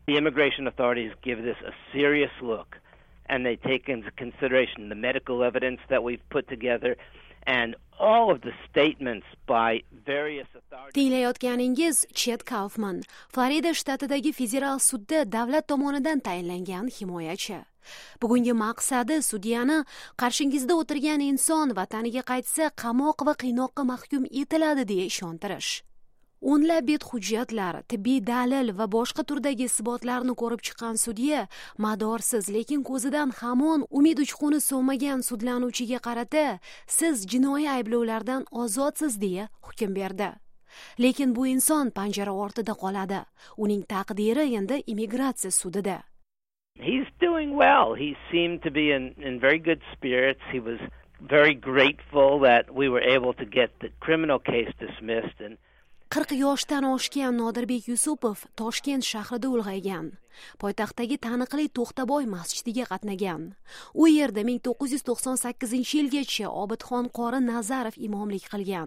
The immigration authorities give this a serious look, and they take into consideration the medical evidence that we've put together and all of the statements by various authorities. Tinglayotganingiz Chet Kaufman, Florida shtatidagi federal sudda davlat tomonidan tayinlangan himoyachi. Bugungi maqsadi sudyani qarshingizda o'tirgan inson vataniga qaytsa qamoq va qiynoqqa mahkum etiladi deya ishontirish. O'nlab bet hujjatlar, tibbiy dalil va boshqa turdagi isbotlarni ko'rib chiqqan sudya madorsiz, lekin ko'zidan hamon umid uchquni so'nmagan sudlanuvchiga qarata siz jinoiy ayblovlardan ozodsiz deya hukm berdi. Lekin bu inson panjara ortida qoladi. Uning taqdiri endi immigratsiya sudida. He's doing well. He seemed to be in very good spirits. He was very grateful that we were able to get the criminal case dismissed. And 40 yoshdan oshgan Nodirbek Yusupov Toshkent shahrida ulg'aygan. Poytaxtdagi taniqli To'xtaboy masjidiga qatnagan. U yerda 1998-yilgacha Obidxon qori Nazarov imomlik qilgan.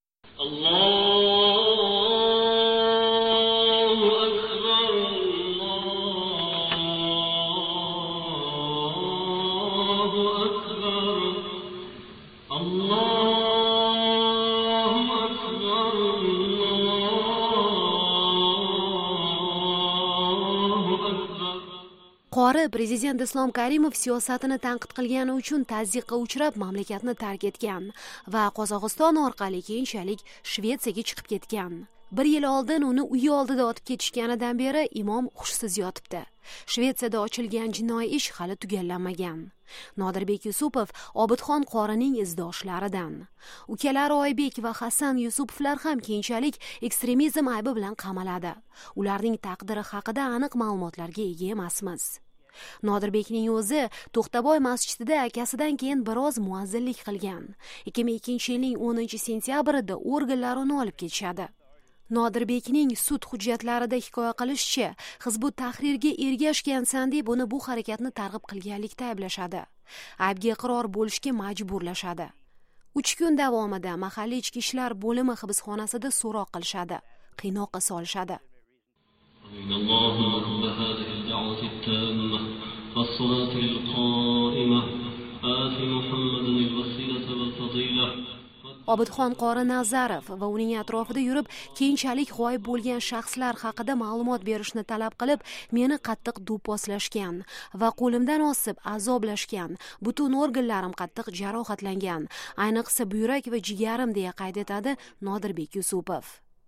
Qori prezident Islom Karimov siyosatini tanqid qilgani uchun tazyiqqa uchrab mamlakatni tark etgan va Qozog'iston orqali keyinchalik Shvetsiyaga chiqib ketgan. 1 yil oldin uni uyi oldida otib ketishganidan beri imom hushsiz yotibdi. Shvetsiyada ochilgan jinoiy ish hali tugallanmagan. Nodirbek Yusupov Obidxon qorining izdoshlaridan. Ukalari Oybek va Hasan Yusupovlar ham keyinchalik ekstremizm aybi bilan qamaladi. Ularning taqdiri haqida aniq ma'lumotlarga ega emasmiz. Nodirbekning o'zi To'xtaboy masjidida akasidan keyin biroz muazzinlik qilgan. 2002-yilning 10-sentyabrida organlar uni olib ketishadi. Nodirbekning sud hujjatlarida hikoya qilishicha, Hizbut Tahrirga ergashgansan deb uni bu harakatni targ'ib qilganlikda ayblashadi. Aybga iqror bo'lishga majburlashadi. 3 kun davomida mahalliy ichki ishlar bo'limi hibsxonasida so'roq qilishadi, qiynoqqa solishadi. Obidxon qori Nazarov va uning atrofida yurib, keyinchalik g'oyib bo'lgan shaxslar haqida ma'lumot berishni talab qilib, meni qattiq do'pposlashgan va qo'limdan osib azoblashgan. Butun organlarim qattiq jarohatlangan, ayniqsa buyrak va jigarim deya qayd etadi Nodirbek Yusupov.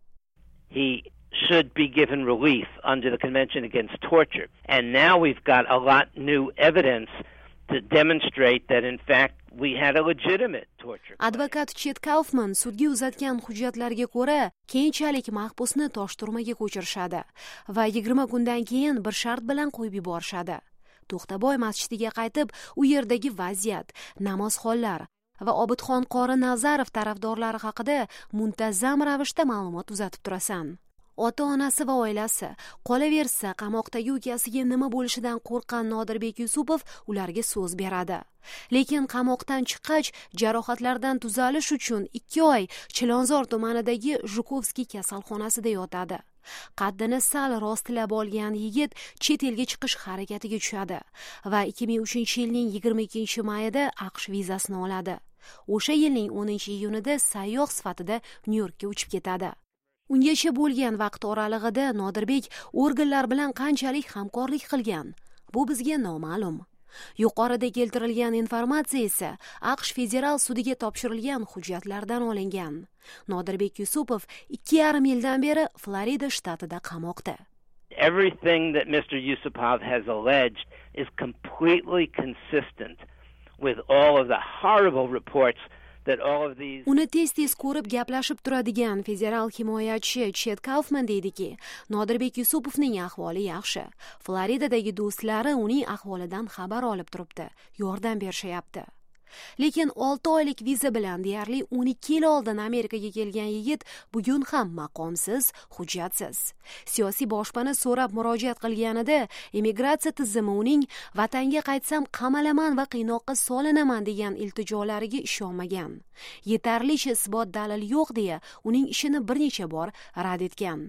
He should be given relief under the Convention Against Torture. And now we've got a lot new evidence to demonstrate that in fact we had a legitimate torture. Advokat Chet Kaufman sudga uzatgan hujjatlarga ko'ra, keyinchalik mahbusni Toshturmaga ko'chirishadi va 20 kundan keyin bir shart bilan qo'yib yuborishadi. To'xtaboy masjidiga qaytib, u yerdagi vaziyat, namozxonlar va Obidxon qori Nazarov tarafdorlari haqida muntazam ravishda ma'lumot uzatib turasan. Ota-onasi va oilasi, qolaversa qamoqdagi ukasiga nima bo'lishidan qo'rqqan Nodirbek Yusupov ularga so'z beradi. Lekin qamoqdan chiqqach, jarohatlardan tuzalish uchun 2 oy Chilonzor tumanidagi Zhukovskiy kasalxonasida yotadi. Qaddini sal rostlab olgan yigit chet elga chiqish harakatiga tushadi va 2003-yilning 22-mayida AQSh vizasini oladi. O'sha yilning 10-iyunida sayyoh sifatida Nyu-Yorkka uchib ketadi. Ungacha bo'lgan vaqt oralig'ida Nodirbek organlar bilan qanchalik hamkorlik qilgan, bu bizga noma'lum. Yuqorida keltirilgan informatsiya esa AQSh federal sudiga topshirilgan hujjatlardan olingan. Nodirbek Yusupov 2,5 yildan beri Florida shtatida qamoqda. Everything that Mr. Yusupov has alleged is completely consistent with all of the horrible reports that all of these. Uni tez-tez ko'rib gaplashib turadigan federal himoyachi Chet Kaufman deydiki, Nodirbek Yusupovning ahvoli yaxshi. Floridadagi do'stlari uning ahvolidan xabar olib turibdi, yordam berishayapti. Lekin 6 oylik viza bilan deyarli 12 yil oldin Amerikaga kelgan yigit bugun ham maqomsiz, hujjatsiz. Siyosiy boshpana so'rab murojaat qilganida immigratsiya tizimi uning vatanga qaytsam qamalaman va qiynoqqa solinaman degan iltijolariga ishonmagan. Yetarlicha isbot dalil yo'q deya uning ishini bir necha bor rad etgan.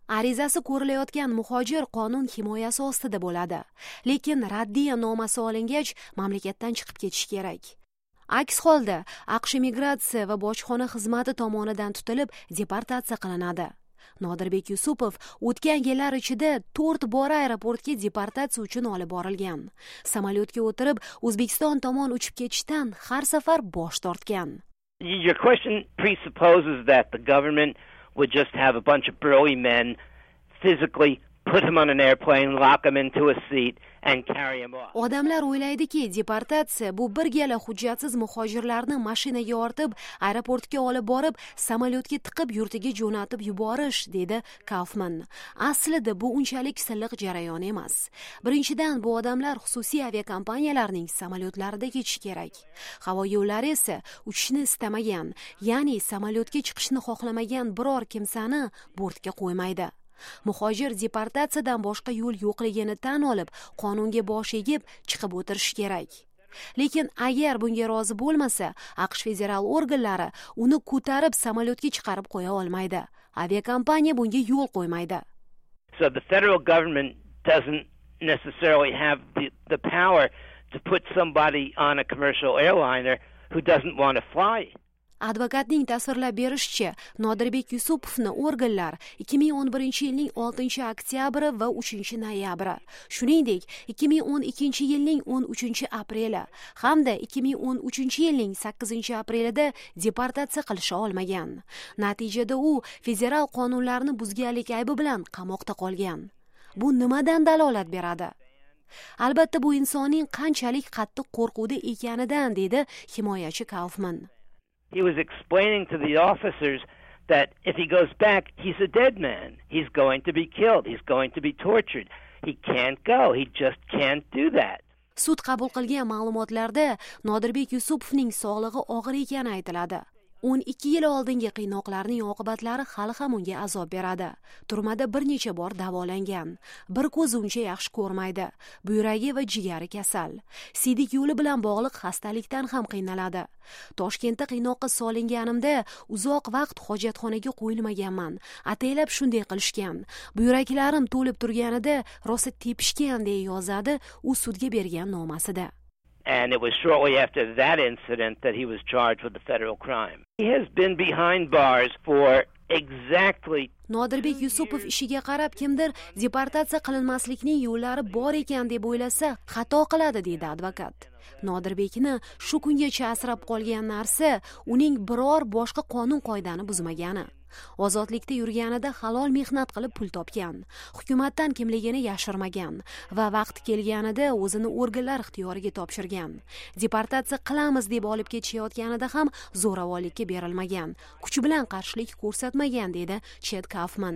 arizasi ko'rilayotgan muhojir qonun himoyasi ostida bo'ladi, lekin raddiya nomasi olingach mamlakatdan chiqib ketish kerak. Aks holda AQSh migratsiya va bojxona xizmati tomonidan tutilib deportatsiya qilinadi. Nodirbek Yusupov o'tgan yillar ichida 4 bora aeroportga deportatsiya uchun olib borilgan. Samolyotga o'tirib O'zbekiston tomon uchib ketishdan har safar bosh tortgan. Your question presupposes that the government would just have a bunch of burly men physically put him on an airplane, lock him into a seat and carry him off. Odamlar o'ylaydiki, deportatsiya bu bir gala hujjatsiz muhojirlarni mashinaga ortib, aeroportga olib borib, samolyotga tiqib yurtiga jo'natib yuborish, dedi Kaufman. Aslida bu unchalik silliq jarayon emas. Birinchidan, bu odamlar xususiy aviakompaniyalarning samolyotlarida ketishi kerak. Havo yo'llari esa uchishni istamagan, ya'ni samolyotga chiqishni xohlamagan biror kimsani bortga qo'ymaydi. Muhojir deportatsiyadan boshqa yo'l yo'qligini tan olib, qonunga bosh egib chiqib o'tirishi kerak. Lekin agar bunga rozi bo'lmasa, AQSh federal organlari uni ko'tarib samolyotga chiqarib qo'ya olmaydi. Aviakompaniya bunga yo'l qo'ymaydi. So the federal government doesn't necessarily have the power to put somebody on a commercial airliner who doesn't want to fly. Advokatning tasvirlab berishicha, Nodirbek Yusupovni organlar 2011-yilning 6-oktyabri va 3-noyabri, shuningdek 2012-yilning 13-apreli hamda 2013-yilning 8-aprelida deportatsiya qilisha olmagan. Natijada u federal qonunlarni buzganlik aybi bilan qamoqda qolgan. Bu nimadan dalolat beradi? Albatta, bu insonning qanchalik qattiq qo'rquvda ekanidan, dedi himoyachi Kaufman. He was explaining to the officers that if he goes back, he's a dead man. He's going to be killed. He's going to be tortured. He can't go. He just can't do that. Sud qabul qilgan ma'lumotlarda Nodirbek Yusupovning sog'lig'i og'ir ekani aytiladi. 12 yil oldingi qiynoqlarning oqibatlari hali ham unga azob beradi. Turmada bir necha bor davolangan. Bir ko'zi uncha yaxshi ko'rmaydi. Buyragi va jigari kasal. Siydik yo'li bilan bog'liq xastalikdan ham qiynaladi. Toshkentda qiynoqqa solinganimda uzoq vaqt hojatxonaga qo'yilmaganman. Ataylab shunday qilishgan. Buyraklarim to'lib turganida rosa tepishgan, deya yozadi u sudga bergan nomasida. And it was shortly after that incident that he was charged with the federal crime. He has been behind bars for exactly. Nodirbek Yusupov ishiga qarab kimdir deportatsiya qilinmaslikning yo'llari bor ekan deb o'ylasa, xato qiladi, dedi advokat. Nodirbekni shu kungacha asrab qolgan narsa uning biror boshqa qonun qoidani buzmagani. Ozodlikda yurganida halol mehnat qilib pul topgan, hukumatdan kimligini yashirmagan va vaqti kelganida o'zini organlar ixtiyoriga topshirgan. Deportatsiya qilamiz deb olib ketishayotganida ham zo'ravonlikka berilmagan, kuch bilan qarshilik ko'rsatmagan, dedi Chet Kaufman.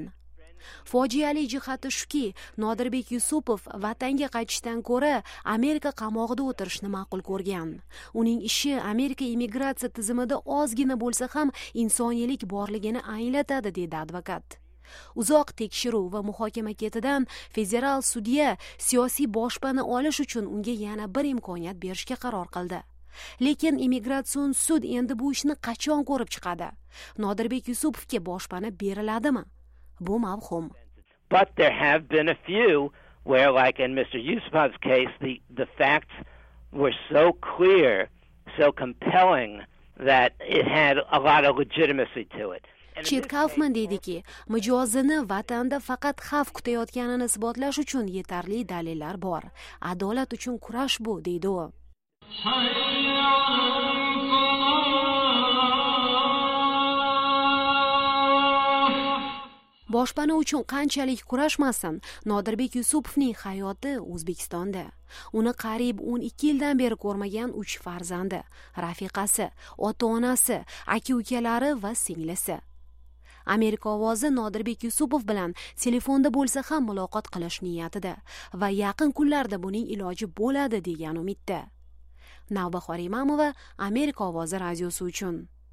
Fojiali jihati shuki, Nodirbek Yusupov vatanga qaytishdan ko'ra Amerika qamog'ida o'tirishni ma'qul ko'rgan. Uning ishi Amerika immigratsiya tizimida ozgina bo'lsa ham insoniylik borligini anglatadi, dedi advokat. Uzoq tekshiruv va muhokama ketidan federal sudya siyosiy boshpana olish uchun unga yana bir imkoniyat berishga qaror qildi. Lekin immigratsion sud endi bu ishni qachon ko'rib chiqadi? Nodirbek Yusupovga boshpana beriladimi? Bu mavhum. But there have been a few where, like in Mr. Yusupov's case, the facts were so clear, so compelling that it had a lot of legitimacy to it. Chet Kaufman deydiki, mijozini vatanda faqat xavf kutayotganini isbotlash uchun yetarli dalillar bor. Adolat uchun kurash bu, deydi u. Boshpana uchun qanchalik kurashmasin, Nodirbek Yusupovning hayoti O'zbekistonda. Uni qariyb 12 yildan beri ko'rmagan 3 farzandi, rafiqasi, ota-onasi, aka-ukalari va singlisi. Amerika ovozi Nodirbek Yusupov bilan telefonda bo'lsa ham muloqot qilish niyatida va yaqin kunlarda buning iloji bo'ladi degan umidda. Navbahor Imamova, Amerika ovozi radiosi uchun.